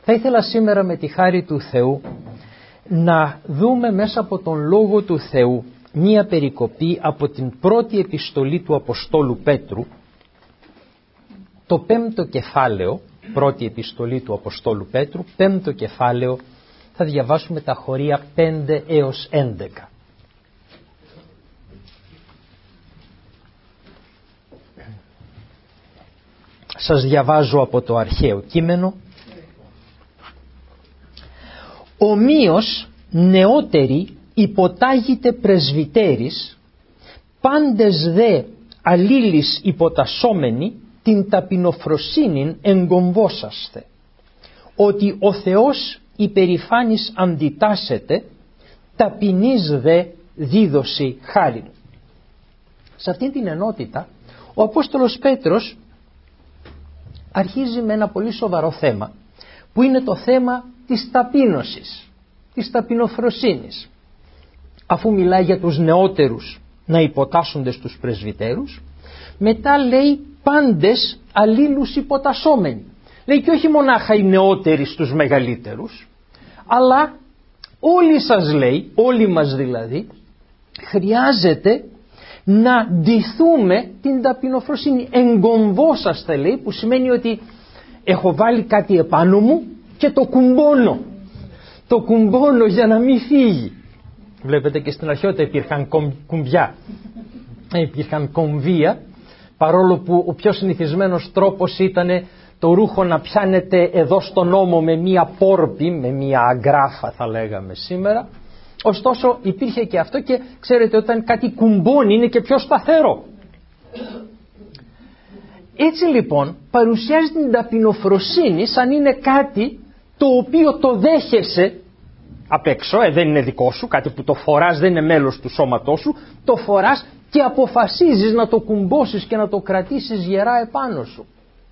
Θα ήθελα σήμερα με τη χάρη του Θεού να δούμε μέσα από τον Λόγο του Θεού μία περικοπή από την πρώτη επιστολή του Αποστόλου Πέτρου, το 5ο κεφάλαιο, πρώτη επιστολή του Αποστόλου Πέτρου, 5ο κεφάλαιο, θα διαβάσουμε τα χωρία 5 έως 11. Σας διαβάζω από το αρχαίο κείμενο. «Ομοίως νεότεροι υποτάγητε πρεσβυτέρης, πάντες δε αλλήλεις υποτασσόμενοι την ταπεινοφροσύνην εγκομβόσαστε, ότι ο Θεός υπερηφάνης αντιτάσσεται, ταπεινής δε δίδωση χάριν». Σε αυτήν την ενότητα ο Απόστολος Πέτρος αρχίζει με ένα πολύ σοβαρό θέμα, που είναι το θέμα της ταπείνωσης, της ταπεινοφροσύνης. Αφού μιλάει για τους νεότερους να υποτάσσονται στους πρεσβυτέρους, μετά λέει πάντες αλλήλους υποτασσόμενοι. Λέει και όχι μονάχα οι νεότεροι στους μεγαλύτερους, αλλά όλοι σας λέει, όλοι μας δηλαδή, χρειάζεται να ντυθούμε την ταπεινοφροσύνη. Εγκομβόσαστε, λέει, που σημαίνει ότι έχω βάλει κάτι επάνω μου και το κουμπώνω. Το κουμπώνω για να μην φύγει. Βλέπετε και στην αρχαιότητα υπήρχαν κουμπιά, υπήρχαν κομβία, παρόλο που ο πιο συνηθισμένος τρόπος ήταν το ρούχο να πιάνεται εδώ στον ώμο με μία πόρπη, με μία αγκράφα θα λέγαμε σήμερα. Ωστόσο υπήρχε και αυτό, και ξέρετε, όταν κάτι κουμπώνει είναι και πιο σταθερό. Έτσι λοιπόν παρουσιάζει την ταπεινοφροσύνη σαν είναι κάτι το οποίο το δέχεσαι απ' έξω, δεν είναι δικό σου, κάτι που το φοράς, δεν είναι μέλος του σώματός σου, το φοράς και αποφασίζεις να το κουμπώσεις και να το κρατήσεις γερά επάνω σου.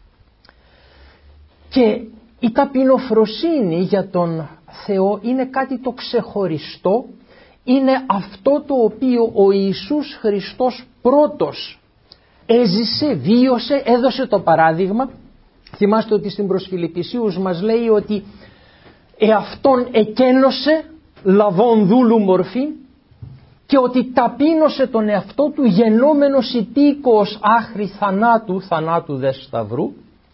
Και η ταπεινοφροσύνη για τον Θεό είναι κάτι το ξεχωριστό, είναι αυτό το οποίο ο Ιησούς Χριστός πρώτος έζησε, βίωσε, έδωσε το παράδειγμα. Θυμάστε ότι στην προς Φιλιππισίους μας λέει ότι εαυτόν εκένωσε λαβών δούλου μορφή, και ότι ταπείνωσε τον εαυτό του γενόμενος υπήκοος άχρη θανάτου, θανάτου δε σταυρού.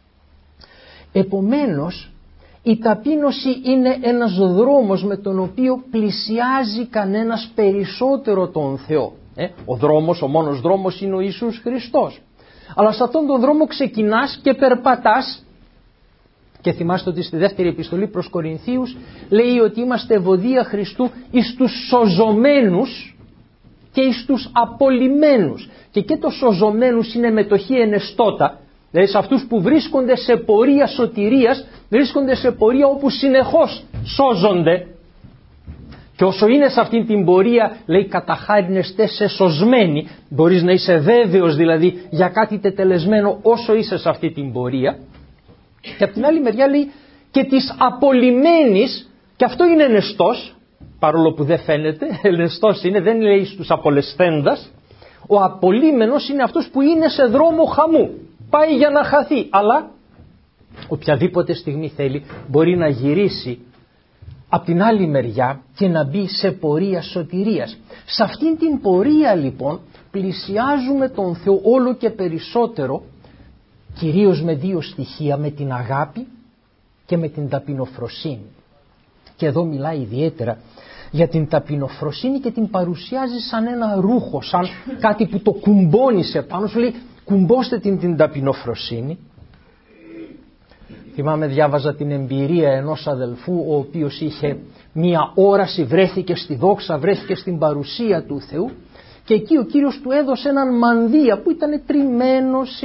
Επομένως η ταπείνωση είναι ένας δρόμος με τον οποίο πλησιάζει κανένας περισσότερο τον Θεό. Ο δρόμος, ο μόνος δρόμος είναι ο Ιησούς Χριστός. Αλλά σε αυτόν τον δρόμο ξεκινάς και περπατάς. Και θυμάστε ότι στη δεύτερη επιστολή προς Κορινθίους λέει ότι είμαστε ευωδία Χριστού εις τους σωζομένους και εις τους απολυμένους. Και το σωζομένους είναι μετοχή ενεστώτα, δηλαδή σε αυτούς που βρίσκονται σε πορεία σωτηρίας, βρίσκονται σε πορεία όπου συνεχώς σώζονται. Και όσο είναι σε αυτήν την πορεία, λέει, κατά χάριν εστέ σε σωσμένοι, μπορείς να είσαι βέβαιος δηλαδή για κάτι τετελεσμένο όσο είσαι σε αυτή την πορεία. Και από την άλλη μεριά λέει και της απολυμένης, και αυτό είναι ενεστός, παρόλο που δεν φαίνεται, ενεστός είναι, δεν λέει στους απολεσθέντας. Ο απολύμενος είναι αυτός που είναι σε δρόμο χαμού, πάει για να χαθεί, αλλά οποιαδήποτε στιγμή θέλει μπορεί να γυρίσει από την άλλη μεριά και να μπει σε πορεία σωτηρίας. Σε αυτήν την πορεία λοιπόν πλησιάζουμε τον Θεό όλο και περισσότερο, κυρίως με δύο στοιχεία, με την αγάπη και με την ταπεινοφροσύνη. Και εδώ μιλάει ιδιαίτερα για την ταπεινοφροσύνη και την παρουσιάζει σαν ένα ρούχο, σαν κάτι που το κουμπώνεις επάνω σου, λέει κουμπώστε την ταπεινοφροσύνη. Θυμάμαι, διάβαζα την εμπειρία ενός αδελφού ο οποίος είχε μία όραση, βρέθηκε στη δόξα, βρέθηκε στην παρουσία του Θεού, και εκεί ο Κύριος του έδωσε έναν μανδύα που ήταν τριμμένος,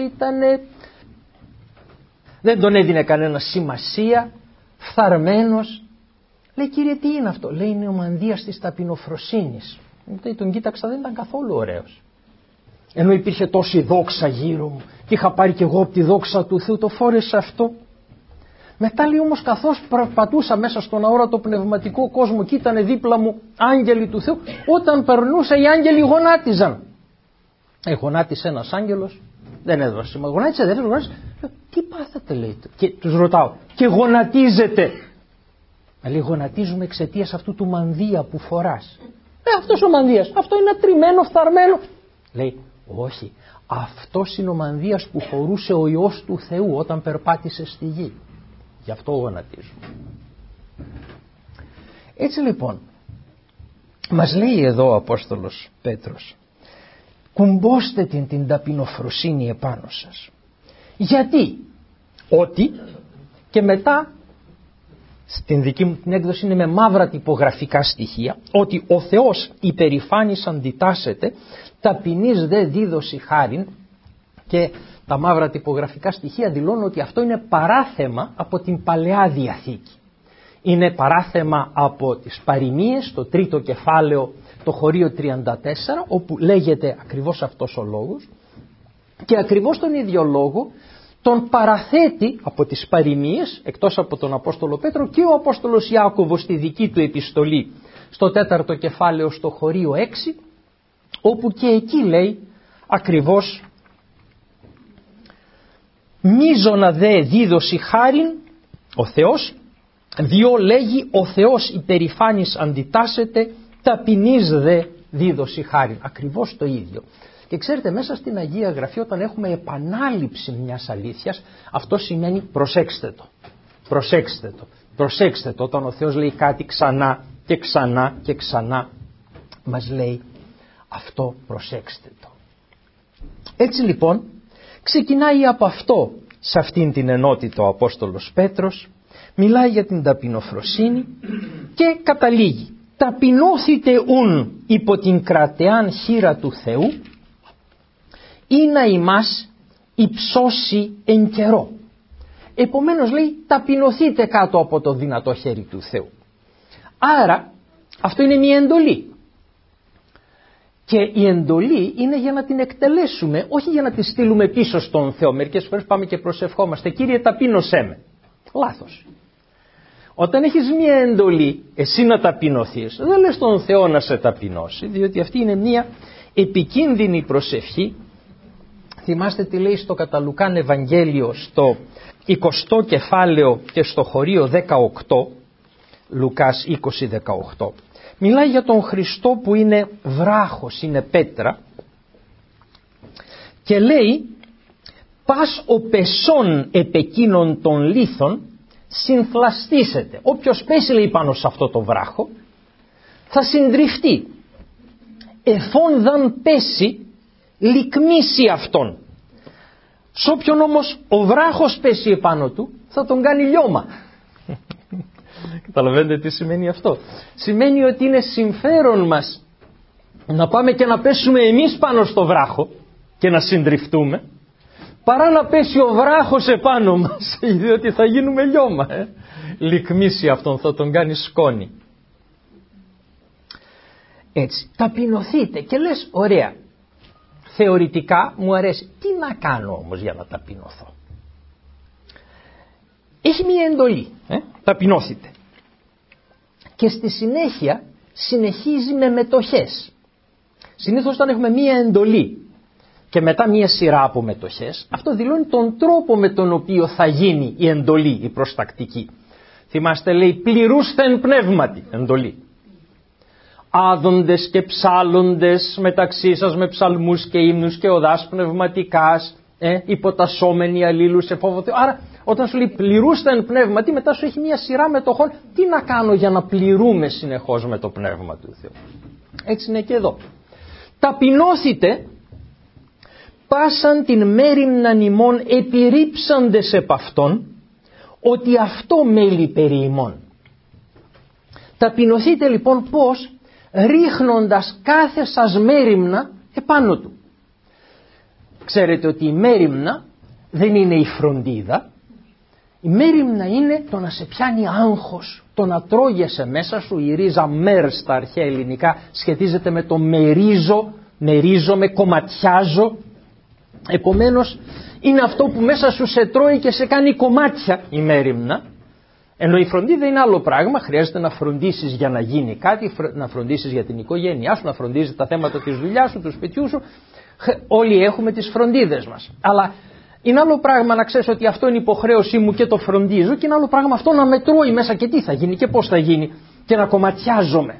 δεν τον έδινε κανένα σημασία, φθαρμένος. Λέει, Κύριε, τι είναι αυτό? Λέει, είναι ο μανδύας της ταπεινοφροσύνης. Τον κοίταξα, δεν ήταν καθόλου ωραίος. Ενώ υπήρχε τόση δόξα γύρω μου και είχα πάρει κι εγώ από τη δόξα του Θεού, το φόρεσε αυτό. Μετά λέει όμως, καθώς περπατούσα μέσα στον αόρατο πνευματικό κόσμο και ήταν δίπλα μου άγγελοι του Θεού, όταν περνούσα οι άγγελοι γονάτιζαν. Γονάτισε ένας άγγελος, δεν έδωσε σημασία. Γονάτισε, δεν έδωσε. Τι πάθατε, λέει. Και τους ρωτάω, και γονατίζετε? Λέει, γονατίζουμε εξαιτίας αυτού του μανδύα που φοράς. Αυτός ο μανδύας, αυτό είναι τριμμένο, φθαρμένο. Λέει, όχι, αυτός είναι ο μανδύας που φορούσε ο Υιός του Θεού όταν περπάτησε στη γη. Γι' αυτό γονατίζουμε. Έτσι λοιπόν, μας λέει εδώ ο Απόστολος Πέτρος, κουμπώστε την ταπεινοφροσύνη επάνω σας. Γιατί? Ότι, και μετά στην δική μου την έκδοση είναι με μαύρα τυπογραφικά στοιχεία, ότι ο Θεός υπερηφάνης αντιτάσσεται, ταπεινής δε δίδωση χάριν, και τα μαύρα τυπογραφικά στοιχεία δηλώνουν ότι αυτό είναι παράθεμα από την Παλαιά Διαθήκη. Είναι παράθεμα από τις παροιμίες, το 3ο κεφάλαιο, το χωρίο 34, όπου λέγεται ακριβώς αυτός ο λόγος, και ακριβώς τον ίδιο λόγο τον παραθέτει από τις παροιμίες, εκτός από τον Απόστολο Πέτρο, και ο Απόστολος Ιάκωβος στη δική του επιστολή, στο 4ο κεφάλαιο, στο χωρίο 6, όπου και εκεί λέει ακριβώς, μίζωνα δε δίδωση χάριν ο Θεός, διό λέγει ο Θεός υπερηφάνης αντιτάσσεται, ταπεινής δε δίδωση χάριν. Ακριβώς το ίδιο. Και ξέρετε, μέσα στην Αγία Γραφή, όταν έχουμε επανάληψη μιας αλήθειας, αυτό σημαίνει προσέξτε το. Προσέξτε το. Προσέξτε το. Όταν ο Θεός λέει κάτι ξανά και ξανά και ξανά, μας λέει αυτό, προσέξτε το. Έτσι λοιπόν ξεκινάει από αυτό σε αυτήν την ενότητα ο Απόστολος Πέτρος, μιλάει για την ταπεινοφροσύνη και καταλήγει, ταπεινώθητε ουν υπό την κρατεάν χείρα του Θεού, ή να ημάς υψώσει εν καιρό. Επομένως λέει, ταπεινωθείτε κάτω από το δυνατό χέρι του Θεού. Άρα αυτό είναι μια εντολή. Και η εντολή είναι για να την εκτελέσουμε, όχι για να τη στείλουμε πίσω στον Θεό. Μερικές φορές πάμε και προσευχόμαστε, Κύριε ταπείνωσέ με. Λάθος. Όταν έχεις μια εντολή, εσύ να ταπεινωθείς, δεν λες τον Θεό να σε ταπεινώσει, διότι αυτή είναι μια επικίνδυνη προσευχή. Θυμάστε τι λέει στο κατά Λουκάν Ευαγγέλιο, στο 20ο κεφάλαιο και στο χωρίο 18, Λουκάς 20-18. Μιλάει για τον Χριστό που είναι βράχος, είναι πέτρα, και λέει, πας ο πεσόν επ' εκείνων των λίθων συνθλαστήσεται. Όποιος πέσει, λέει, πάνω σε αυτό το βράχο θα συντριφτεί. Εφόν δαν πέσει, λυκμίσει αυτόν. Σ' όποιον όμως ο βράχος πέσει επάνω του, θα τον κάνει λιώμα. Καταλαβαίνετε τι σημαίνει αυτό? Σημαίνει ότι είναι συμφέρον μας να πάμε και να πέσουμε εμείς πάνω στο βράχο και να συντριφτούμε, παρά να πέσει ο βράχος επάνω μας, διότι θα γίνουμε λιώμα. Λυκμίσει αυτόν, θα τον κάνει σκόνη. Έτσι, ταπεινωθείτε. Και λες, ωραία, θεωρητικά μου αρέσει. Τι να κάνω όμως για να ταπεινωθώ? Έχει μία εντολή, ταπεινώθητε. Και στη συνέχεια συνεχίζει με μετοχές. Συνήθως όταν έχουμε μία εντολή και μετά μία σειρά από μετοχές, αυτό δηλώνει τον τρόπο με τον οποίο θα γίνει η εντολή, η προστακτική. Θυμάστε, λέει, πληρούσθεν πνεύματι, εντολή. Άδοντες και ψάλλοντες μεταξύ σας με ψαλμούς και ύμνους και οδάς πνευματικάς, υποτασσόμενοι αλλήλους σε φόβο Θεού. Άρα όταν σου λέει πληρούσθεν πνεύματι, μετά σου έχει μια σειρά μετοχών. Τι να κάνω για να πληρούμε συνεχώς με το πνεύμα του Θεού? Έτσι είναι και εδώ. Ταπεινώθητε πάσαν την μέριμναν ημών επιρρύψαντες επ' αυτόν, ότι αυτό μέλει περί ημών. Ταπεινωθείτε λοιπόν πώς? Ρίχνοντας κάθε σας μέριμνα επάνω του. Ξέρετε ότι η μέριμνα δεν είναι η φροντίδα. Η μέριμνα είναι το να σε πιάνει άγχος, το να τρώγεσαι μέσα σου. Η ρίζα μέρ στα αρχαία ελληνικά σχετίζεται με το μερίζομαι, κομματιάζω. Επομένως είναι αυτό που μέσα σου σε τρώει και σε κάνει κομμάτια, η μέριμνα. Ενώ η φροντίδα είναι άλλο πράγμα, χρειάζεται να φροντίσεις για να γίνει κάτι, να φροντίσεις για την οικογένειά σου, να φροντίσεις τα θέματα της δουλειάς σου, του σπιτιού σου. Όλοι έχουμε τις φροντίδες μας. Αλλά Είναι άλλο πράγμα να ξέρεις ότι αυτό είναι υποχρέωσή μου και το φροντίζω, και είναι άλλο πράγμα αυτό να με τρώει μέσα και τι θα γίνει και πώς θα γίνει και να κομματιάζομαι.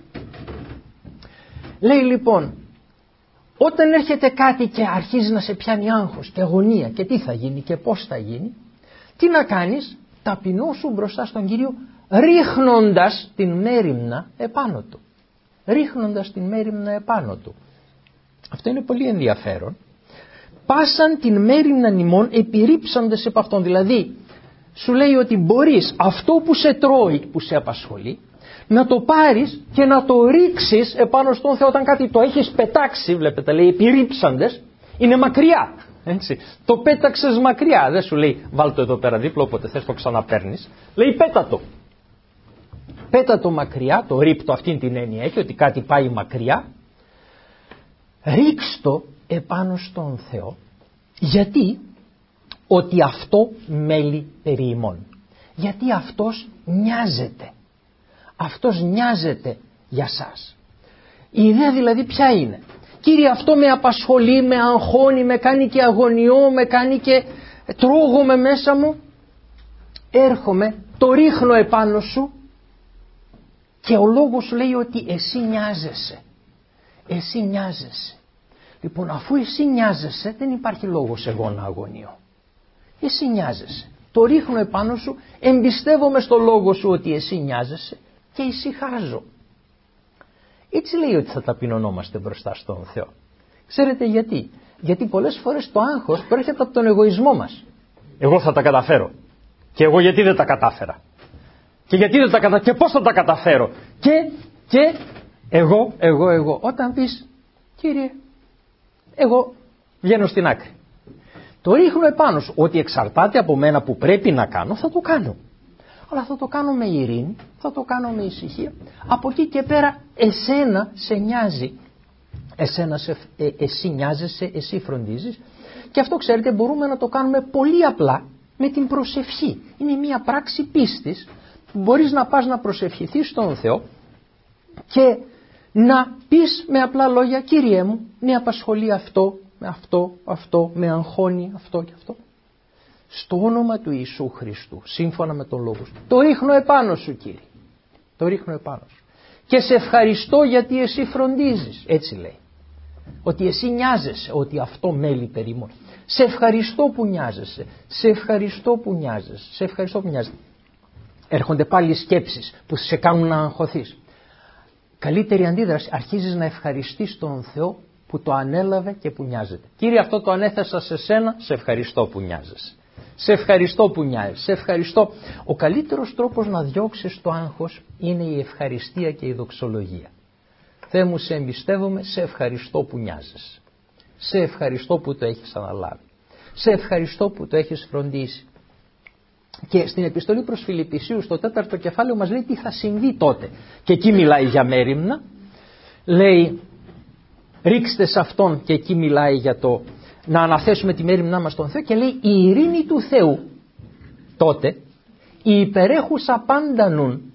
Λέει λοιπόν, όταν έρχεται κάτι και αρχίζει να σε πιάνει άγχος και αγωνία και τι θα γίνει και πώς θα γίνει, τι να κάνεις? Ταπεινώσου μπροστά στον Κύριο, ρίχνοντας την μέριμνα επάνω του. Ρίχνοντας την μέριμνα επάνω του. Αυτό είναι πολύ ενδιαφέρον. Πάσαν την μέριμνα ημών επιρρύψαντες επ' αυτόν. Δηλαδή σου λέει ότι μπορείς αυτό που σε τρώει, που σε απασχολεί, να το πάρεις και να το ρίξεις επάνω στον Θεό. Όταν κάτι το έχεις πετάξει, βλέπετε, λέει επιρρύψαντες, είναι μακριά. Έτσι. Το πέταξες μακριά. Δεν σου λέει βάλ το εδώ πέρα δίπλα, όποτε θες το ξαναπαίρνεις. Λέει πέτα το. Πέτα το μακριά, το ρίπτο αυτήν την έννοια έχει, ότι κάτι πάει μακριά. Ρίξ' το επάνω στον Θεό. Γιατί? Ότι αυτό μέλει περί ημών. Γιατί αυτός νοιάζεται. Αυτός νοιάζεται για σας. Η ιδέα δηλαδή ποια είναι? Κύριε, αυτό με απασχολεί, με αγχώνει, με κάνει και αγωνιώ, με κάνει και τρώγομαι μέσα μου. Έρχομαι, το ρίχνω επάνω σου και ο λόγος σου λέει ότι εσύ νοιάζεσαι. Εσύ νοιάζεσαι. Λοιπόν, αφού εσύ νοιάζεσαι, δεν υπάρχει λόγος εγώ να αγωνιώ. Εσύ νοιάζεσαι. Το ρίχνω επάνω σου, εμπιστεύομαι στο λόγο σου ότι εσύ νοιάζεσαι και ησυχάζω. Έτσι λέει ότι θα ταπεινωνόμαστε μπροστά στον Θεό. Ξέρετε γιατί? Γιατί πολλές φορές το άγχος προέρχεται από τον εγωισμό μας. Εγώ θα τα καταφέρω. Και εγώ γιατί δεν τα κατάφερα. Και γιατί δεν τα καταφέρω. Και πώς θα τα καταφέρω. Και εγώ. Όταν πεις, Κύριε, εγώ βγαίνω στην άκρη. Το ρίχνω επάνω σου. Ότι εξαρτάται από μένα που πρέπει να κάνω, θα το κάνω. Αλλά θα το κάνω με ειρήνη, θα το κάνω με ησυχία. Από εκεί και πέρα εσένα σε νοιάζει. Εσύ νοιάζεσαι, εσύ φροντίζεις. Και αυτό ξέρετε μπορούμε να το κάνουμε πολύ απλά με την προσευχή. Είναι μια πράξη πίστης που μπορείς να πας να προσευχηθείς στον Θεό και να πεις με απλά λόγια, Κύριέ μου, με απασχολεί αυτό, με αγχώνει αυτό και αυτό. Στο όνομα του Ιησού Χριστού, σύμφωνα με τον λόγο σου, το ρίχνω επάνω σου, Κύριε. Το ρίχνω επάνω σου. Και σε ευχαριστώ γιατί εσύ φροντίζεις. Έτσι λέει. Ότι εσύ νοιάζεσαι, ότι αυτό μέλει περί ημών. Σε ευχαριστώ που νοιάζεσαι. Σε ευχαριστώ που νοιάζεσαι. Σε ευχαριστώ που νοιάζεσαι. Έρχονται πάλι σκέψεις που σε κάνουν να αγχωθείς. Καλύτερη αντίδραση, αρχίζεις να ευχαριστείς τον Θεό που το ανέλαβε και που νοιάζεται. Κύριε, αυτό το ανέθεσα σε σένα, σε ευχαριστώ που νοιάζεσαι. Σε ευχαριστώ που νοιάζεσαι. Σε ευχαριστώ. Ο καλύτερος τρόπος να διώξεις το άγχος είναι η ευχαριστία και η δοξολογία. Θεέ μου, σε εμπιστεύομαι, σε ευχαριστώ που νοιάζεσαι. Σε ευχαριστώ που το έχεις αναλάβει. Σε ευχαριστώ που το έχεις φροντίσει. Και στην επιστολή προς Φιλιππισίους στο 4ο κεφάλαιο μας λέει τι θα συμβεί τότε. Και εκεί μιλάει για μέριμνα. Λέει ρίξτε σε αυτόν, και εκεί μιλάει για το να αναθέσουμε τη μέριμνά μας στον Θεό, και λέει η ειρήνη του Θεού τότε, η υπερέχουσα πάντα νουν,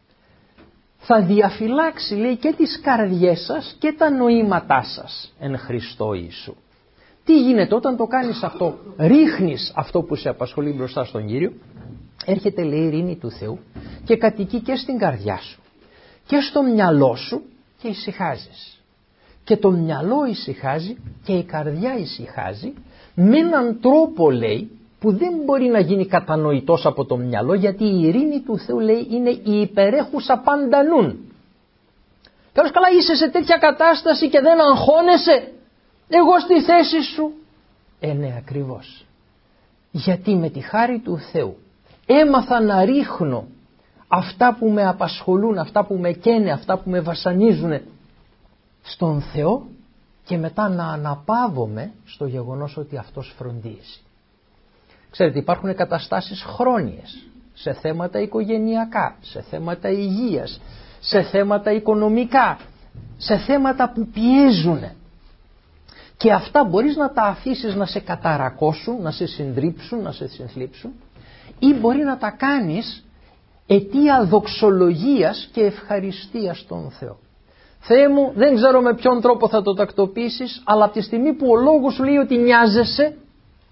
θα διαφυλάξει, λέει, και τις καρδιές σας και τα νοήματά σας εν Χριστώ Ιησού. Τι γίνεται όταν το κάνεις αυτό? Ρίχνεις αυτό που σε απασχολεί μπροστά στον Κύριο, έρχεται, λέει, η ειρήνη του Θεού και κατοικεί και στην καρδιά σου και στο μυαλό σου και ησυχάζεις. Και το μυαλό ησυχάζει και η καρδιά ησυχάζει με έναν τρόπο, λέει, που δεν μπορεί να γίνει κατανοητός από το μυαλό, γιατί η ειρήνη του Θεού, λέει, είναι η υπερέχουσα πάντα νουν. Καλώς καλά είσαι σε τέτοια κατάσταση και δεν αγχώνεσαι? Εγώ στη θέση σου. Ναι, ακριβώς. Γιατί με τη χάρη του Θεού έμαθα να ρίχνω αυτά που με απασχολούν, αυτά που με καίνε, αυτά που με βασανίζουν στον Θεό και μετά να αναπαύομαι στο γεγονός ότι Αυτός φροντίζει. Ξέρετε, υπάρχουν καταστάσεις χρόνιες σε θέματα οικογενειακά, σε θέματα υγείας, σε θέματα οικονομικά, σε θέματα που πιέζουν. Και αυτά μπορείς να τα αφήσεις να σε καταρακώσουν, να σε συντρίψουν, να σε συνθλίψουν, ή μπορεί να τα κάνεις αιτία δοξολογίας και ευχαριστίας στον Θεό. Θεέ μου, δεν ξέρω με ποιον τρόπο θα το τακτοποιήσεις, αλλά από τη στιγμή που ο λόγος σου λέει ότι νοιάζεσαι,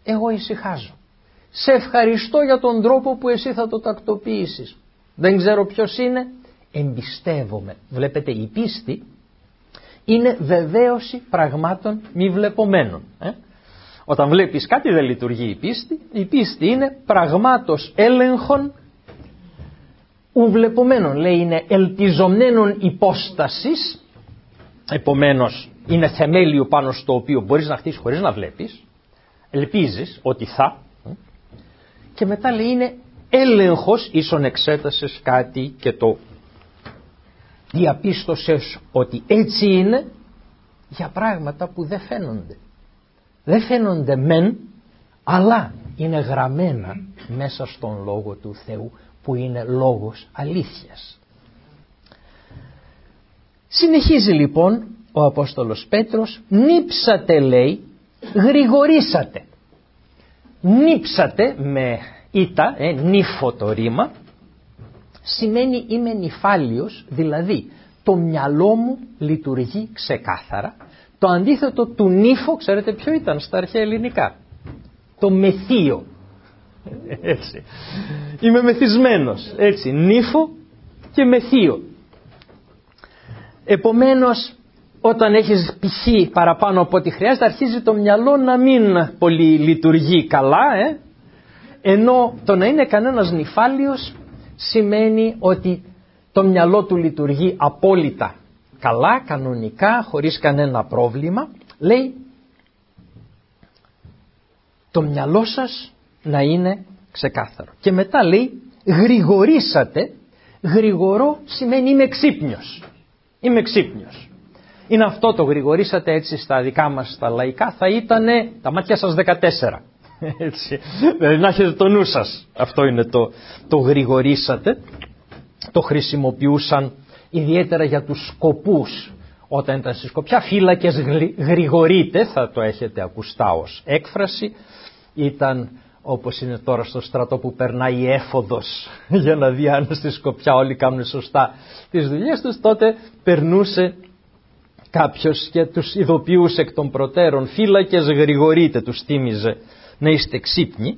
εγώ ησυχάζω. Σε ευχαριστώ για τον τρόπο που εσύ θα το τακτοποιήσεις. Δεν ξέρω ποιος είναι, εμπιστεύομαι. Βλέπετε, η πίστη είναι βεβαίωση πραγμάτων μη βλεπομένων. Όταν βλέπεις κάτι δεν λειτουργεί η πίστη. Η πίστη είναι πραγμάτος έλεγχων ουβλεπομένων. Λέει είναι ελπιζομένων υπόστασης. Επομένως είναι θεμέλιο πάνω στο οποίο μπορείς να χτίσεις χωρίς να βλέπεις. Ελπίζεις ότι θα. Και μετά λέει είναι έλεγχος, ίσον εξέτασες κάτι και το διαπίστωσες ότι έτσι είναι, για πράγματα που δεν φαίνονται. Δεν φαίνονται μεν, αλλά είναι γραμμένα μέσα στον Λόγο του Θεού, που είναι λόγος αλήθειας. Συνεχίζει λοιπόν ο Απόστολος Πέτρος, νύψατε λέει, γρηγορήσατε. Νύψατε με ήτα, νύφο το ρήμα, σημαίνει είμαι νυφάλιος, δηλαδή το μυαλό μου λειτουργεί ξεκάθαρα. Το αντίθετο του νύφο, ξέρετε ποιο ήταν στα αρχαία ελληνικά? Το μεθύο. Έτσι. Είμαι μεθυσμένος. Έτσι. Νύφο και μεθύο. Επομένως, όταν έχεις πηχεί παραπάνω από ό,τι χρειάζεται, αρχίζει το μυαλό να μην πολύ λειτουργεί καλά. Ενώ το να είναι κανένας νυφάλιος σημαίνει ότι το μυαλό του λειτουργεί απόλυτα καλά, κανονικά, χωρίς κανένα πρόβλημα. Λέει το μυαλό σας να είναι ξεκάθαρο. Και μετά λέει γρηγορήσατε. Γρηγορώ σημαίνει είμαι ξύπνιος. Είμαι ξύπνιος. Είναι αυτό το γρηγορήσατε, έτσι στα δικά μας τα λαϊκά θα ήταν τα μάτια σας 14. Έτσι. Δηλαδή να έχετε το νου σας. Αυτό είναι το γρηγορήσατε. Το χρησιμοποιούσαν ιδιαίτερα για τους σκοπούς. Όταν ήταν στη σκοπιά, φύλακες γρηγορείτε, θα το έχετε ακουστά ως έκφραση. Ήταν όπως είναι τώρα στο στρατό που περνάει η έφοδος για να δει αν στη σκοπιά όλοι κάνουν σωστά τις δουλειές τους, τότε περνούσε κάποιος και τους ειδοποιούσε εκ των προτέρων, φύλακες γρηγορείτε, τους θύμιζε να είστε ξύπνοι.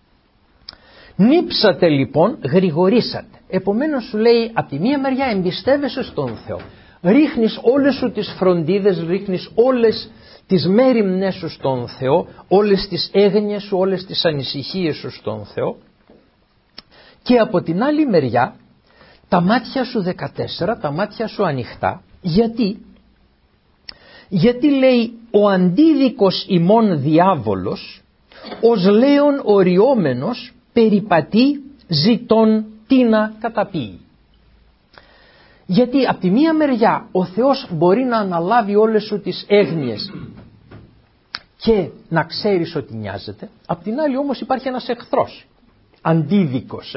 Νύψατε λοιπόν, γρηγορήσατε. Επομένως σου λέει από τη μία μεριά εμπιστεύεσαι στον Θεό. Ρίχνεις όλες σου τις φροντίδες, ρίχνεις όλες τις μέριμνές σου στον Θεό, όλες τις έγνοιες σου, όλες τις ανησυχίες σου στον Θεό. Και από την άλλη μεριά τα μάτια σου 14, τα μάτια σου ανοιχτά. Γιατί λέει ο αντίδικος ημών διάβολος ως λέον οριόμενος περιπατεί ζητών τι να καταπίει. Γιατί από τη μία μεριά ο Θεός μπορεί να αναλάβει όλες σου τις έγνοιες και να ξέρεις ότι νοιάζεται, απ' την άλλη όμως υπάρχει ένας εχθρός, αντίδικος.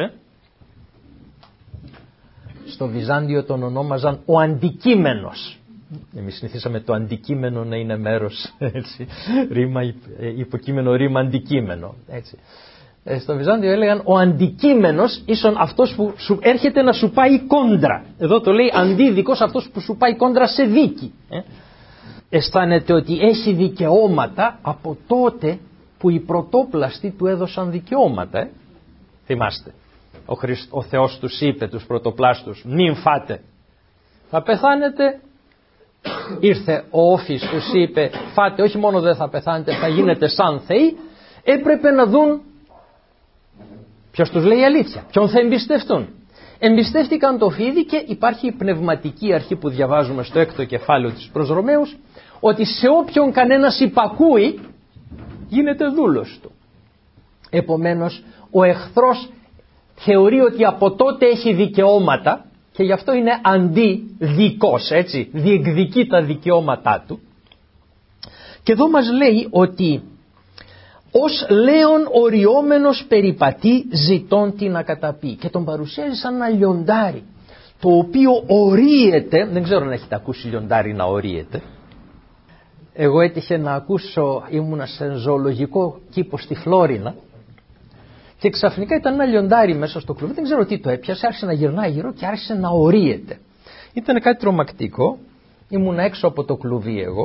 Στο Βυζάντιο τον ονόμαζαν ο αντικείμενος. Εμείς συνηθίσαμε το αντικείμενο να είναι μέρος, έτσι, ρήμα, υποκείμενο, ρήμα, αντικείμενο, έτσι. Στο Βυζάντιο έλεγαν ο αντικείμενος ίσον αυτός που σου έρχεται να σου πάει κόντρα. Εδώ το λέει αντίδικος, αυτός που σου πάει κόντρα σε δίκη. Αισθάνεται ότι έχει δικαιώματα από τότε που οι πρωτόπλαστοι του έδωσαν δικαιώματα. Θυμάστε, ο Θεός τους είπε τους πρωτοπλάστους, μην φάτε, θα πεθάνετε. Ήρθε ο Όφης, τους είπε φάτε, όχι μόνο δεν θα πεθάνετε, θα γίνετε σαν θεοί. Έπρεπε να δουν ποιος τους λέει αλήθεια, ποιον θα εμπιστευτούν. Εμπιστεύτηκαν το φίδι και υπάρχει η πνευματική αρχή που διαβάζουμε στο 6ο κεφάλαιο της προς Ρωμαίους, ότι σε όποιον κανένας υπακούει γίνεται δούλος του. Επομένως ο εχθρός θεωρεί ότι από τότε έχει δικαιώματα και γι' αυτό είναι αντιδικός, έτσι, διεκδικεί τα δικαιώματά του. Και εδώ μας λέει ότι ως λέον οριόμενος περιπατεί ζητών τι να καταπεί, και τον παρουσιάζει σαν ένα λιοντάρι το οποίο ορίεται. Δεν ξέρω αν έχετε ακούσει λιοντάρι να ορίεται. Εγώ έτυχε να ακούσω, ήμουνα σε ζωολογικό κήπο στη Φλόρινα και ξαφνικά ήταν ένα λιοντάρι μέσα στο κλουβί, δεν ξέρω τι το έπιασε, άρχισε να γυρνάει γύρω και άρχισε να ορίεται. Ήταν κάτι τρομακτικό, ήμουν έξω από το κλουβί εγώ,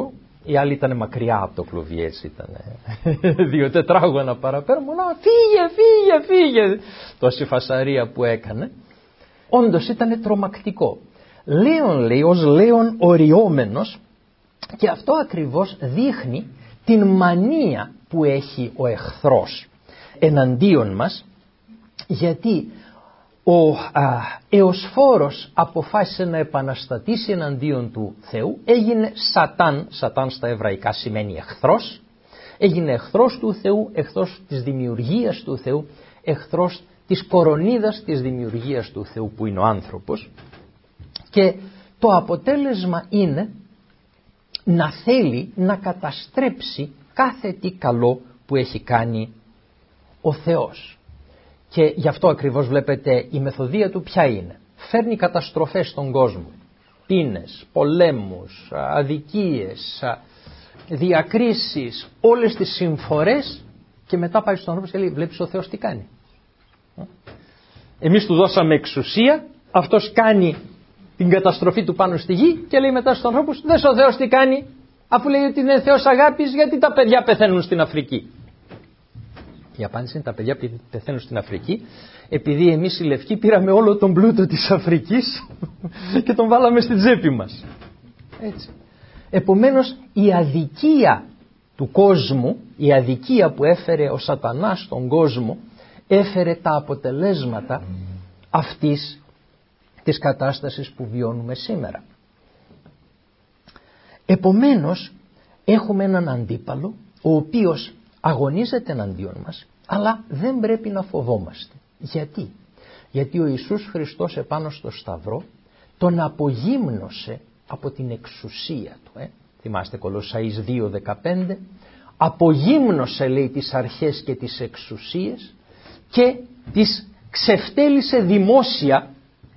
Οι άλλοι ήταν μακριά από το κλουβί, έτσι ήταν 2 τετράγωνα παραπέρα. Μόνο φύγε. Τόση φασαρία που έκανε. Όντως ήταν τρομακτικό. Λέων, λέει, ως λέων οριόμενος, και αυτό ακριβώς δείχνει την μανία που έχει ο εχθρός εναντίον μας, γιατί ο Εωσφόρος αποφάσισε να επαναστατήσει εναντίον του Θεού, έγινε Σατάν στα εβραϊκά σημαίνει εχθρός, έγινε εχθρός του Θεού, εχθρός της δημιουργίας του Θεού, εχθρός της κορονίδας της δημιουργίας του Θεού που είναι ο άνθρωπος, και το αποτέλεσμα είναι να θέλει να καταστρέψει κάθε τι καλό που έχει κάνει ο Θεός. Και γι' αυτό ακριβώς βλέπετε η μεθοδεία του ποια είναι. Φέρνει καταστροφές στον κόσμο. Πείνες, πολέμους, αδικίες, διακρίσεις, όλες τις συμφορές, και μετά πάει στον άνθρωπο και λέει βλέπεις ο Θεός τι κάνει. Εμείς του δώσαμε εξουσία, αυτός κάνει την καταστροφή του πάνω στη γη και λέει μετά στον ανθρώπου δες ο Θεός τι κάνει, αφού λέει ότι είναι Θεός αγάπης, γιατί τα παιδιά πεθαίνουν στην Αφρική. Η απάντηση είναι τα παιδιά πεθαίνουν στην Αφρική επειδή εμείς οι λευκοί πήραμε όλο τον πλούτο της Αφρικής και τον βάλαμε στην τσέπη μας. Έτσι. Επομένως η αδικία του κόσμου, η αδικία που έφερε ο Σατανάς στον κόσμο, έφερε τα αποτελέσματα αυτής της κατάστασης που βιώνουμε σήμερα. Επομένως έχουμε έναν αντίπαλο ο οποίος αγωνίζεται εναντίον μας, αλλά δεν πρέπει να φοβόμαστε. Γιατί ο Ιησούς Χριστός επάνω στο Σταυρό τον απογύμνωσε από την εξουσία του. Θυμάστε Κολοσσαείς 2:15, απογύμνωσε λέει τις αρχές και τις εξουσίες και τις ξεφτέλησε δημόσια,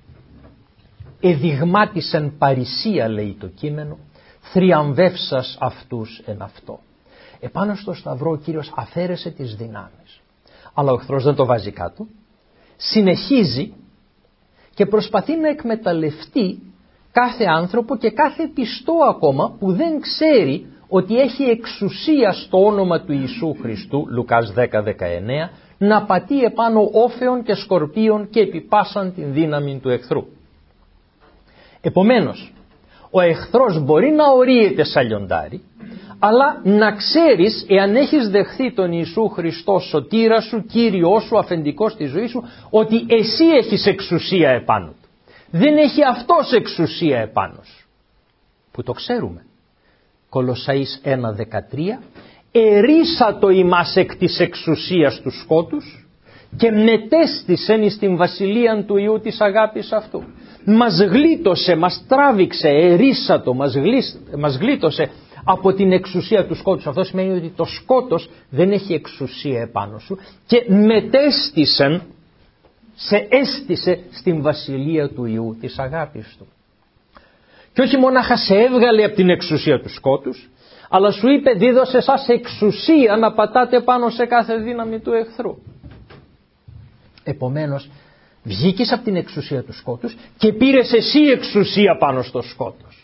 εδειγμάτισεν παρησία λέει το κείμενο, θριαμβεύσας αυτούς εν αυτό. Επάνω στο Σταυρό ο Κύριος αφαίρεσε τις δυνάμεις. Αλλά ο εχθρός δεν το βάζει κάτω. Συνεχίζει και προσπαθεί να εκμεταλλευτεί κάθε άνθρωπο και κάθε πιστό ακόμα που δεν ξέρει ότι έχει εξουσία στο όνομα του Ιησού Χριστού, Λουκάς 10:19, να πατεί επάνω όφεων και σκορπίων και επιπάσαν την δύναμη του εχθρού. Επομένως, ο εχθρός μπορεί να ορίεται σαν λιοντάρι, αλλά να ξέρεις, εάν έχεις δεχθεί τον Ιησού Χριστό σωτήρα σου, Κύριό σου, αφεντικό στη ζωή σου, ότι εσύ έχεις εξουσία επάνω του. Δεν έχει αυτός εξουσία επάνω σου. Που το ξέρουμε. Κολοσσαείς 1:13, ερίσατο ημάς εκ της εξουσίας του σκότους και μετέστησεν εις την βασιλεία του Υιού της αγάπης αυτού. Μας γλίτωσε, μας τράβηξε, ερίσατο, μας γλίτωσε από την εξουσία του σκότους. Αυτό σημαίνει ότι το σκότος δεν έχει εξουσία επάνω σου και μετέστησεν, σε έστησε στην βασιλεία του Υιού της αγάπης του. Και όχι μονάχα σε έβγαλε από την εξουσία του σκότους, αλλά σου είπε δίδωσε σας εξουσία να πατάτε πάνω σε κάθε δύναμη του εχθρού. Επομένως βγήκες από την εξουσία του σκότους και πήρες εσύ εξουσία πάνω στο σκότος.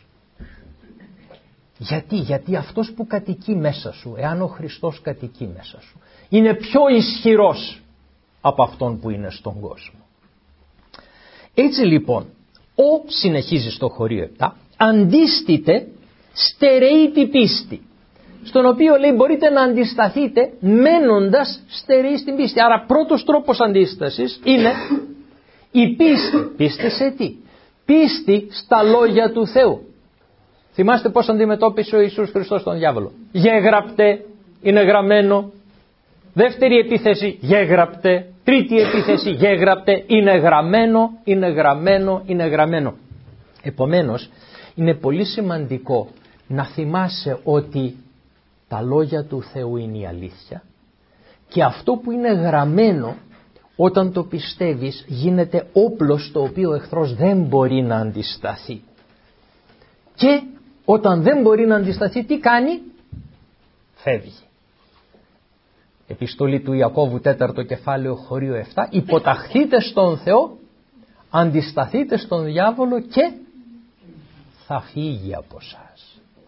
Γιατί αυτός που κατοικεί μέσα σου, εάν ο Χριστός κατοικεί μέσα σου, είναι πιο ισχυρός από αυτόν που είναι στον κόσμο. Έτσι λοιπόν, συνεχίζει στο χωρίο 7, αντίστητε στερεή την πίστη, στον οποίο λέει μπορείτε να αντισταθείτε μένοντας στερεοί στην πίστη. Άρα πρώτος τρόπος αντίστασης είναι η πίστη. Πίστη σε τι? Πίστη στα λόγια του Θεού. Θυμάστε πώς αντιμετώπισε ο Ιησούς Χριστός τον διάβολο. Γέγραπτε, είναι γραμμένο. Δεύτερη επίθεση, γέγραπτε. Τρίτη επίθεση, γέγραπτε, είναι γραμμένο, είναι γραμμένο, είναι γραμμένο. Επομένως, είναι πολύ σημαντικό να θυμάσαι ότι τα λόγια του Θεού είναι η αλήθεια και αυτό που είναι γραμμένο, όταν το πιστεύεις, γίνεται όπλο στο οποίο ο εχθρός δεν μπορεί να αντισταθεί. Και όταν δεν μπορεί να αντισταθεί, τι κάνει? Φεύγει. Επιστολή του Ιακώβου 4ο κεφάλαιο χωρίο 7, υποταχθείτε στον Θεό, αντισταθείτε στον διάβολο και θα φύγει από σας.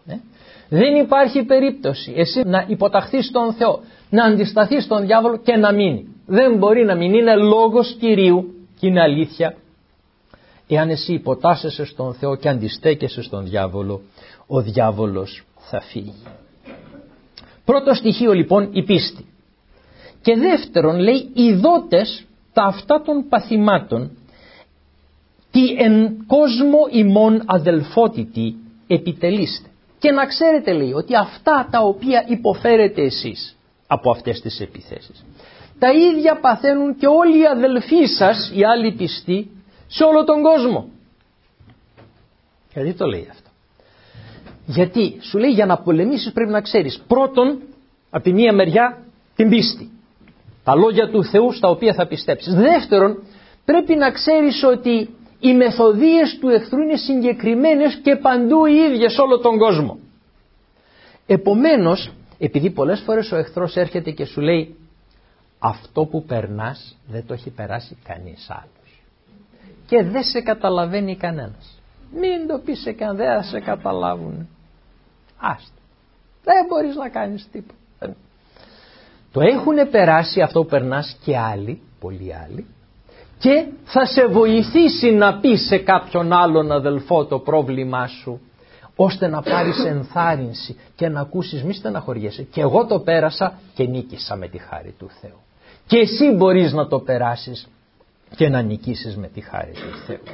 Δεν υπάρχει περίπτωση εσύ να υποταχθείς στον Θεό, να αντισταθείς στον διάβολο και να μείνει. Δεν μπορεί να μείνει, είναι λόγος Κυρίου και είναι αλήθεια. Εάν εσύ υποτάσσεσαι στον Θεό και αντιστέκεσαι στον διάβολο, ο διάβολος θα φύγει. Πρώτο στοιχείο λοιπόν η πίστη. Και δεύτερον λέει ειδότες τα αυτά των παθημάτων τι εν κόσμο ημών αδελφότητη επιτελείστε. Και να ξέρετε λέει ότι αυτά τα οποία υποφέρετε εσείς από αυτές τις επιθέσεις, τα ίδια παθαίνουν και όλοι οι αδελφοί σας, οι άλλοι πιστοί, σε όλο τον κόσμο. Γιατί το λέει αυτό? Γιατί σου λέει για να πολεμήσεις πρέπει να ξέρεις πρώτον από τη μία μεριά την πίστη, τα λόγια του Θεού στα οποία θα πιστέψεις. Δεύτερον πρέπει να ξέρεις ότι οι μεθοδείες του εχθρού είναι συγκεκριμένες και παντού οι ίδιες σε όλο τον κόσμο. Επομένως, επειδή πολλές φορές ο εχθρός έρχεται και σου λέει αυτό που περνάς δεν το έχει περάσει κανείς άλλος και δεν σε καταλαβαίνει κανένας, μην το πεις σε κανένα, δεν θα σε καταλάβουν, άστα, δεν μπορείς να κάνεις τίποτα. Το έχουν περάσει αυτό που περνάς και άλλοι, πολλοί άλλοι, και θα σε βοηθήσει να πεις σε κάποιον άλλον αδελφό το πρόβλημά σου, ώστε να πάρεις ενθάρρυνση και να ακούσεις μη στεναχωριέσαι. Και εγώ το πέρασα και νίκησα με τη χάρη του Θεού. Και εσύ μπορείς να το περάσεις και να νικήσεις με τη χάρη του Θεού.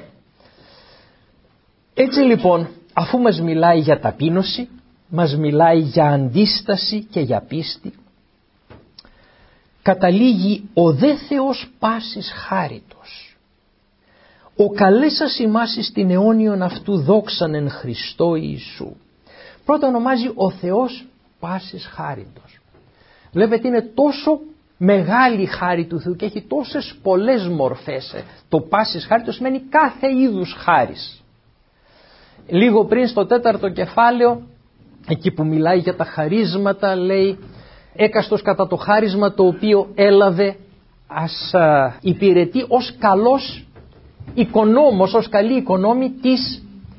Έτσι λοιπόν, αφού μας μιλάει για ταπείνωση, μας μιλάει για αντίσταση και για πίστη, καταλήγει ο δε Θεός πάσης χάριτος. Ο καλέσας ημάς εις την αιώνιον αυτού δόξαν εν Χριστώ Ιησού. Πρώτα ονομάζει ο Θεός πάσης χάριτος. Βλέπετε είναι τόσο μεγάλη η χάρη του Θεού και έχει τόσες πολλές μορφές. Το πάσης χάριτος σημαίνει κάθε είδους χάρις. Λίγο πριν στο 4ο κεφάλαιο, εκεί που μιλάει για τα χαρίσματα, λέει έκαστος κατά το χάρισμα το οποίο έλαβε ας υπηρετεί ως καλός οικονόμος, ως καλή οικονόμη της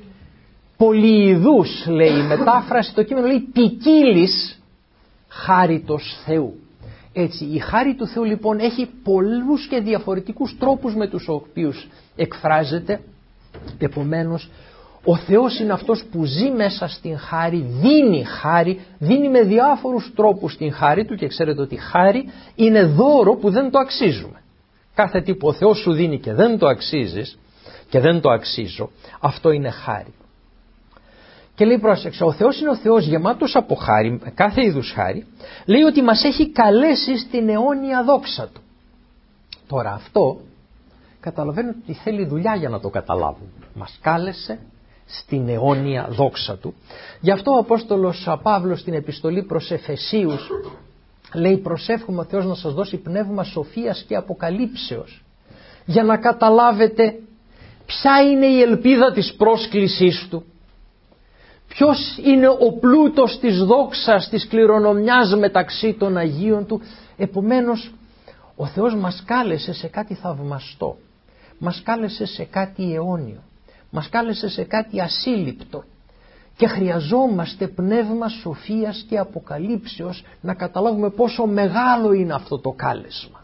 πολυειδούς, λέει η μετάφραση, το κείμενο λέει ποικίλης χάριτος Θεού. Έτσι η χάρη του Θεού λοιπόν έχει πολλούς και διαφορετικούς τρόπους με τους οποίους εκφράζεται. Επομένως ο Θεός είναι αυτός που ζει μέσα στην χάρη, δίνει με διάφορους τρόπους την χάρη του και ξέρετε ότι χάρη είναι δώρο που δεν το αξίζουμε. Κάθε τι που ο Θεός σου δίνει και δεν το αξίζεις και δεν το αξίζω, αυτό είναι χάρη. Και λέει πρόσεξε, ο Θεός είναι ο Θεός γεμάτος από χάρη, κάθε είδους χάρη, λέει ότι μας έχει καλέσει στην αιώνια δόξα του. Τώρα αυτό καταλαβαίνω ότι θέλει δουλειά για να το καταλάβουμε. Μας κάλεσε στην αιώνια δόξα του. Γι' αυτό ο Απόστολος Παύλος στην επιστολή προς Εφεσίους λέει προσεύχομαι ο Θεός να σας δώσει πνεύμα σοφίας και αποκαλύψεως για να καταλάβετε ποια είναι η ελπίδα της πρόσκλησής του, ποιος είναι ο πλούτος της δόξας, της κληρονομιάς μεταξύ των Αγίων του. Επομένως ο Θεός μας κάλεσε σε κάτι θαυμαστό, μας κάλεσε σε κάτι αιώνιο, μας κάλεσε σε κάτι ασύλληπτο και χρειαζόμαστε πνεύμα σοφίας και αποκαλύψεως να καταλάβουμε πόσο μεγάλο είναι αυτό το κάλεσμα.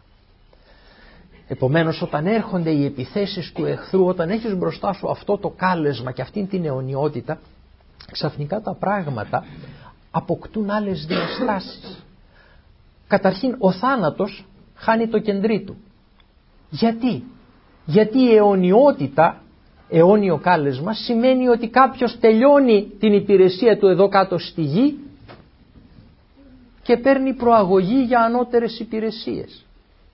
Επομένως όταν έρχονται οι επιθέσεις του εχθρού, όταν έχεις μπροστά σου αυτό το κάλεσμα και αυτήν την αιωνιότητα, ξαφνικά τα πράγματα αποκτούν άλλες διαστάσεις. Καταρχήν ο θάνατος χάνει το κεντρί του. Γιατί η αιωνιότητα, αιώνιο κάλεσμα, σημαίνει ότι κάποιος τελειώνει την υπηρεσία του εδώ κάτω στη γη και παίρνει προαγωγή για ανώτερες υπηρεσίες.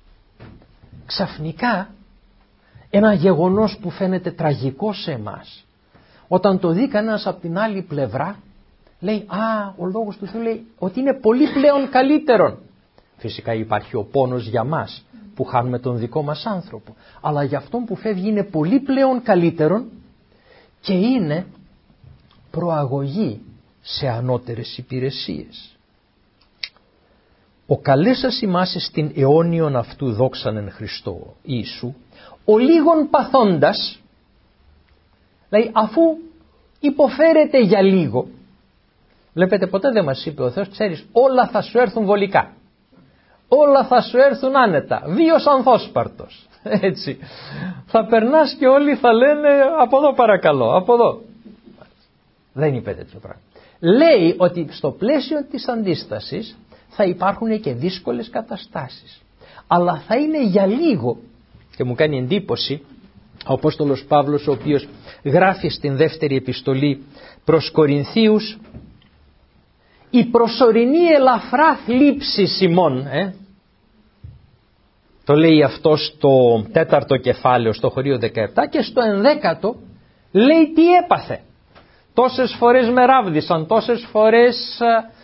Ξαφνικά ένα γεγονός που φαίνεται τραγικό σε εμάς, όταν το δει κανένας από την άλλη πλευρά, λέει ο λόγος του Θεού λέει ότι είναι πολύ πλέον καλύτερον. Φυσικά υπάρχει ο πόνος για μας που χάνουμε τον δικό μας άνθρωπο, αλλά για αυτόν που φεύγει είναι πολύ πλέον καλύτερον και είναι προαγωγή σε ανώτερες υπηρεσίες. Ο καλέσας ημάς στην αιώνιον αυτού δόξαν εν Χριστώ Ιησού, ο λίγον παθώντας, δηλαδή αφού υποφέρεται για λίγο, Βλέπετε, ποτέ δεν μας είπε ο Θεός, ξέρεις, όλα θα σου έρθουν βολικά. Όλα θα σου έρθουν άνετα. Βίος ανθόσπαρτος. Έτσι. Θα περνάς και όλοι θα λένε από εδώ παρακαλώ, από εδώ. Δεν είπε τέτοιο πράγμα. Λέει ότι στο πλαίσιο της αντίστασης θα υπάρχουν και δύσκολες καταστάσεις. Αλλά θα είναι για λίγο. Και μου κάνει εντύπωση ο Απόστολος Παύλος, ο οποίος γράφει στην δεύτερη επιστολή προς Κορινθίους, η προσωρινή ελαφρά θλίψη ημών, το λέει αυτό στο 4ο κεφάλαιο, στο χωρίο 17, και στο 11ο λέει τι έπαθε. Τόσες φορές με ράβδισαν, τόσες φορές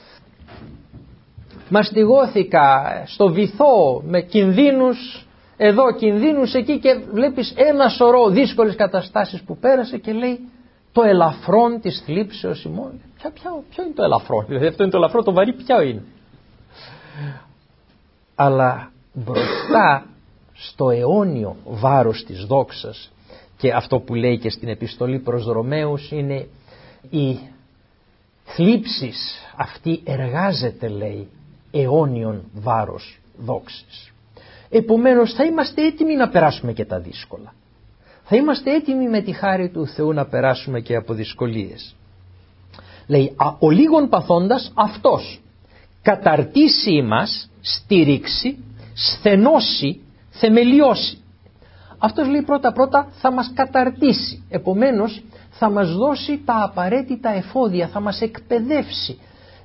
μαστιγώθηκα στο βυθό, με κινδύνους εδώ, κινδύνους εκεί, και βλέπεις ένα σωρό δύσκολες καταστάσεις που πέρασε και λέει το ελαφρόν της θλίψεως ημών. Ποιο είναι το ελαφρόν? Δηλαδή αυτό είναι το ελαφρόν, το βαρύ ποιο είναι? Αλλά μπροστά στο αιώνιο βάρος της δόξας, και αυτό που λέει και στην επιστολή προς Ρωμαίους είναι η θλίψης αυτή εργάζεται, λέει, αιώνιον βάρος δόξης. Επομένως θα είμαστε έτοιμοι να περάσουμε και τα δύσκολα. Θα είμαστε έτοιμοι με τη χάρη του Θεού να περάσουμε και από δυσκολίες. Λέει, ο λίγον παθώντας αυτός καταρτήσει ημάς, στηρίξει, σθενώσει, θεμελιώσει. Αυτός, λέει, πρώτα θα μας καταρτήσει. Επομένως θα μας δώσει τα απαραίτητα εφόδια, θα μας εκπαιδεύσει.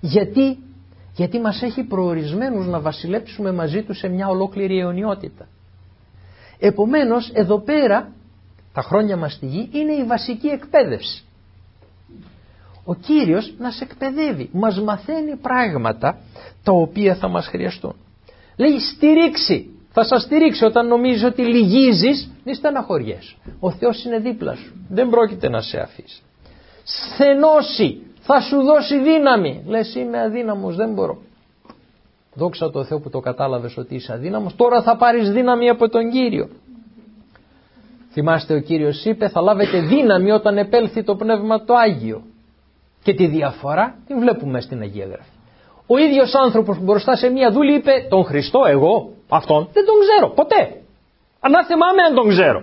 Γιατί μας έχει προορισμένους να βασιλέψουμε μαζί του σε μια ολόκληρη αιωνιότητα. Επομένως εδώ πέρα τα χρόνια μας στη γη είναι η βασική εκπαίδευση. Ο Κύριος μας εκπαιδεύει, μας μαθαίνει πράγματα τα οποία θα μας χρειαστούν. Λέει στηρίξει, θα σας στηρίξει όταν νομίζεις ότι λυγίζεις, μη στεναχωριέσαι. Ο Θεός είναι δίπλα σου, δεν πρόκειται να σε αφήσει. Σθενώσει, θα σου δώσει δύναμη. Λες είμαι αδύναμος, δεν μπορώ. Δόξα τω Θεώ που το κατάλαβες ότι είσαι αδύναμος, τώρα θα πάρεις δύναμη από τον Κύριο. Θυμάστε, ο Κύριος είπε θα λάβετε δύναμη όταν επέλθει το Πνεύμα το Άγιο. Και τη διαφορά την βλέπουμε στην Αγία Γραφή. Ο ίδιος άνθρωπος που μπροστά σε μία δούλη είπε τον Χριστό εγώ, αυτόν δεν τον ξέρω ποτέ. Ανάθεμά με αν τον ξέρω.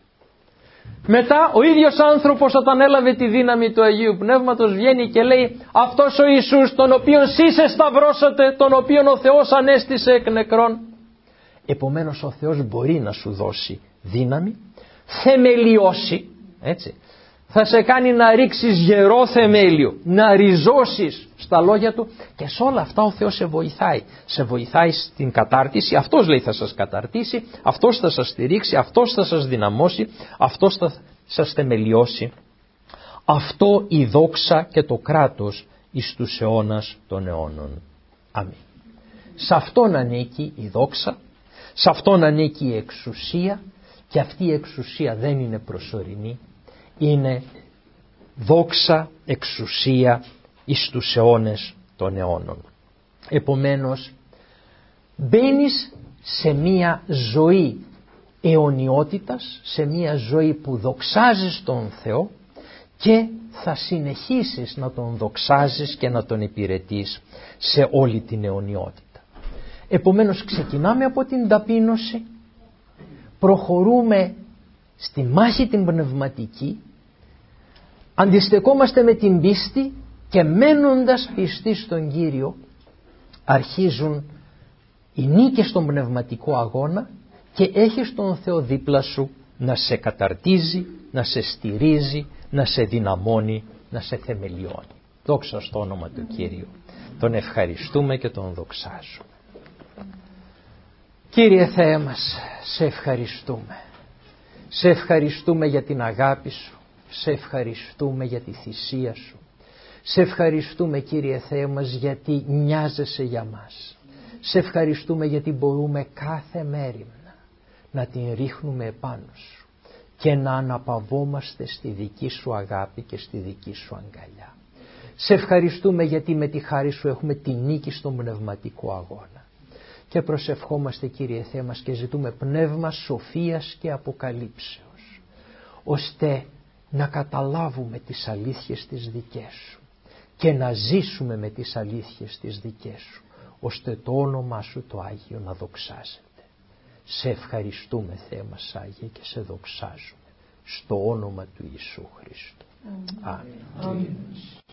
Μετά ο ίδιος άνθρωπος όταν έλαβε τη δύναμη του Αγίου Πνεύματος βγαίνει και λέει αυτός ο Ιησούς τον οποίον σεις σταυρώσατε, τον οποίον ο Θεός ανέστησε εκ νεκρών. Επομένως ο Θεός μπορεί να σου δώσει δύναμη, θεμελιώσει, έτσι, θα σε κάνει να ρίξεις γερό θεμέλιο, να ριζώσεις στα λόγια Του, και σε όλα αυτά ο Θεός σε βοηθάει. Σε βοηθάει στην κατάρτιση, Αυτός λέει θα σας καταρτήσει, Αυτός θα σας στηρίξει, Αυτός θα σας δυναμώσει, Αυτός θα σας θεμελιώσει. Αυτό η δόξα και το κράτος εις τους αιώνας των αιώνων. Αμήν. Σε Αυτόν ανήκει η δόξα, σε Αυτόν ανήκει η εξουσία, και αυτή η εξουσία δεν είναι προσωρινή, είναι δόξα, εξουσία εις τους αιώνες των αιώνων. Επομένως μπαίνεις σε μία ζωή αιωνιότητας, σε μία ζωή που δοξάζεις τον Θεό και θα συνεχίσεις να τον δοξάζεις και να τον υπηρετείς σε όλη την αιωνιότητα. Επομένως ξεκινάμε από την ταπείνωση, προχωρούμε στη μάχη την πνευματική, αντιστεκόμαστε με την πίστη και μένοντας πιστοί στον Κύριο αρχίζουν οι νίκες στον πνευματικό αγώνα και έχεις τον Θεό δίπλα σου να σε καταρτίζει, να σε στηρίζει, να σε δυναμώνει, να σε θεμελιώνει. Δόξα στο όνομα του Κύριου. Τον ευχαριστούμε και τον δοξάζουμε. Κύριε Θεέ μας, σε ευχαριστούμε. Σε ευχαριστούμε για την αγάπη Σου. Σε ευχαριστούμε για τη θυσία Σου. Σε ευχαριστούμε, Κύριε Θεέ μας, γιατί νοιάζεσαι για μας. Σε ευχαριστούμε γιατί μπορούμε κάθε μέριμνα να την ρίχνουμε επάνω Σου και να αναπαυόμαστε στη δική Σου αγάπη και στη δική Σου αγκαλιά. Σε ευχαριστούμε γιατί με τη χάρη Σου έχουμε τη νίκη στον πνευματικό αγώνα. Και προσευχόμαστε, Κύριε Θεέ μας, και ζητούμε πνεύμα σοφίας και αποκαλύψεως, ώστε να καταλάβουμε τις αλήθειες τις δικές Σου και να ζήσουμε με τις αλήθειες τις δικές σου, ώστε το όνομά σου το Άγιο να δοξάζεται. Σε ευχαριστούμε, Θεέ μας Άγιε, και σε δοξάζουμε στο όνομα του Ιησού Χριστού. Αμήν.